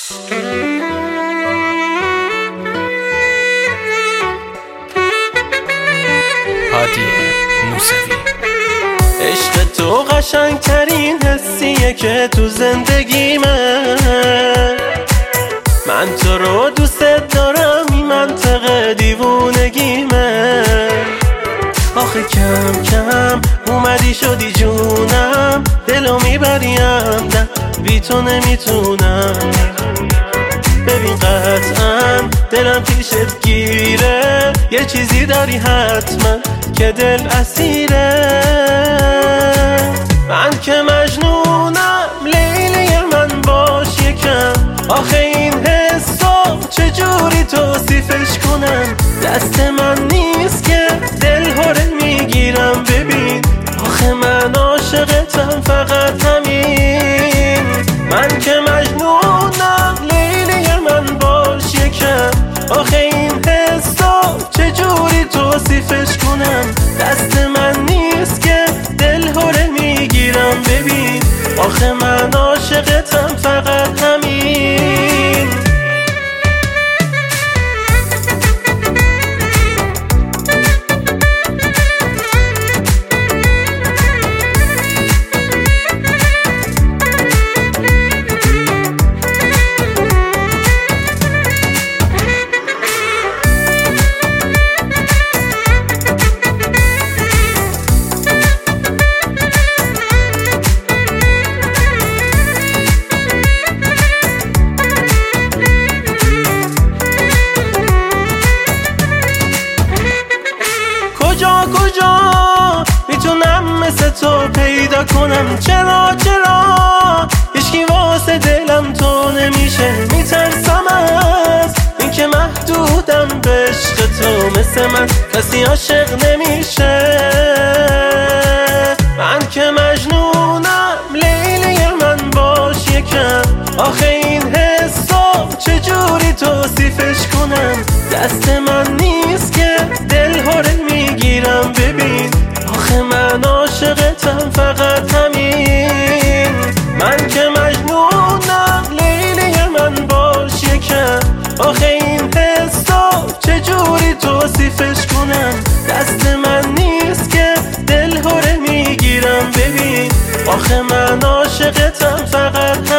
هادی موسوی. عشق تو قشنگترین حسیه که تو زندگیمه، من تو رو دوست دارم، این منطق دیوونگیمه. آخه کم کم اومدی شدی جونم، دلو میبریم نه بی تو نمیتونم. ببین قطعا دلم پیشت گیره، یه چیزی داری حتما که دل اسیره. من که مجنونم لیلی من باش یکم، آخه این حسو چجوری توصیفش کنم؟ دست من نیست که دل هره میگیرم. ببین آخه من عاشقتم فقط همین. من که مجنونم لیلی من باش یکم، آخه این حسو چجوری توصیفش کنم؟ دست من نیست که دل هره میگیرم. ببین آخه من عاشقتم فقط همین. کجا میتونم مثل تو پیدا کنم؟ چرا هیچکی واسه دلم تو نمیشه؟ میترسم از اینکه محدودم به عشق تو، مثل من کسی عاشق نمیشه. من که مجنونم لیلی من باش یکم، آخه این حسو چجوری توصیفش کنم؟ دست من نیست که دل هره میگیرم. ببین آخه من عاشقتم فقط همین. من که مجنونم لیلی من باش یکم، آخه این حسو چجوری توصیفش کنم؟ دست من نیست که دل هره میگیرم. ببین آخه من عاشقتم فقط همین.